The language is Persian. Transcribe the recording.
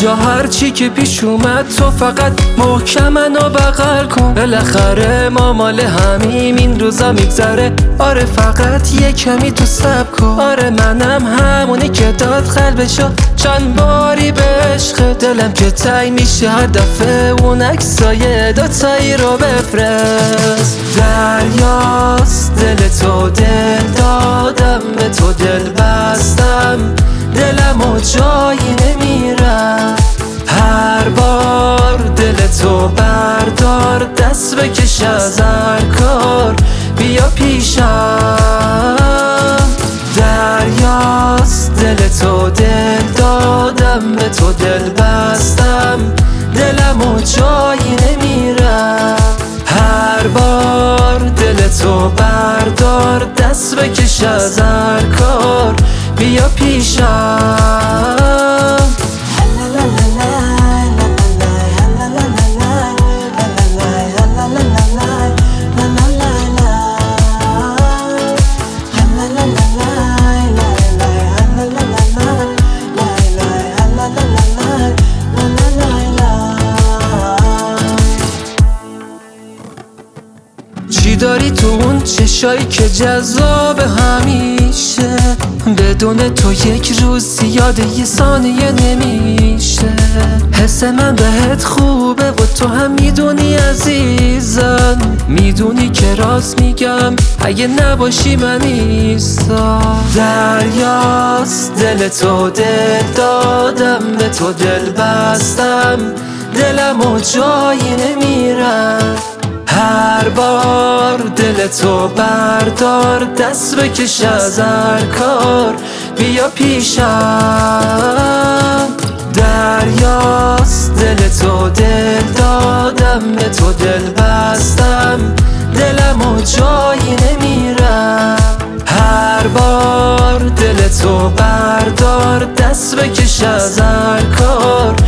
جا هرچی که پیش اومد تو فقط محکم منو بغل کن. بالاخره ما مال همیم این روزا میگذره. آره فقط یه کمی تو صبر کن. آره منم همونی که داد قلبشو چند باری به عشق. دلم که تنگ میشه هر دفعه اون عکسای دوتایی رو بفرست. دریاست دل تو، دل دادم به تو، دل بستم دلمو جایی نمیرم. هر بار دل تو بردار، دست بکش از هر کار بیا پیشم. دریاست دل تو، دل دادم به تو، دل بستم دلمو جایی نمیرم. هر بار دل تو بردار، دست بکش از هر کار بیا پیشم. چی داری تو اون چشایی که جذاب همیشه؟ بدون تو یک روز یاد یه ثانیه نمیشه. حس من بهت خوبه و تو هم میدونی عزیزم. میدونی که راست میگم، اگه نباشی من نیستم. دریاست دل تو، دل دادم به تو، دل بستم دلمو جایی نمیرم. هر بار دل تو بردار، دست بکش از هر کار بیا پیشم. دریاست دل تو، دل دادم به تو، دل بستم دلمو جایی نمیرم. هر بار دل تو بردار، دست بکش از هر کار